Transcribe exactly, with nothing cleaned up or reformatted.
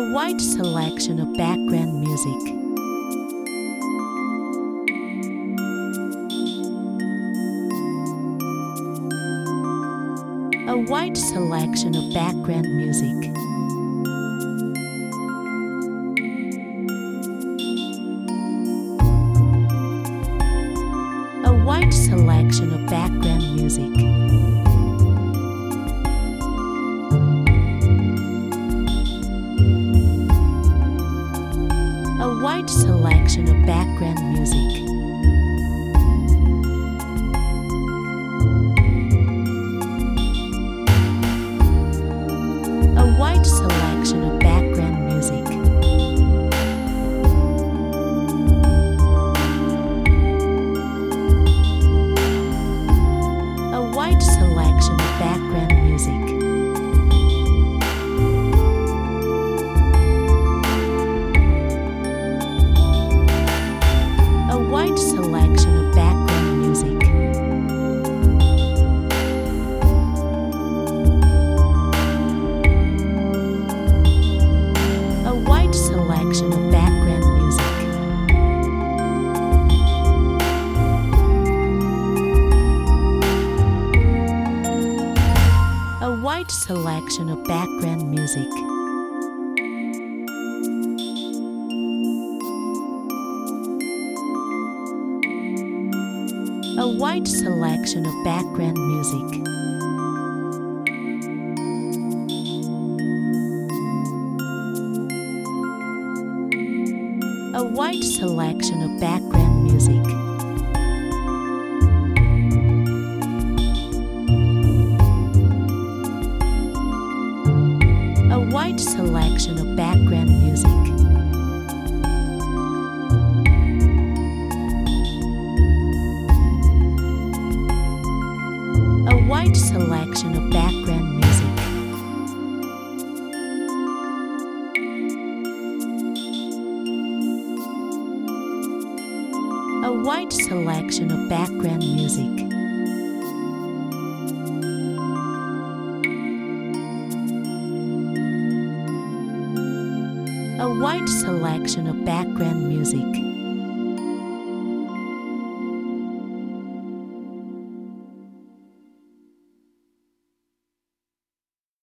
A wide selection of background music. A wide selection of background music. A wide selection of background music. A wide selection of background music. A wide selection of background music. A wide selection of background music. A wide selection of background music. A wide selection of background music. A wide selection of background music. A wide selection of background music. A wide selection of background music. A wide selection of background music. A wide selection of background music. A wide selection of background music. A wide selection of background music.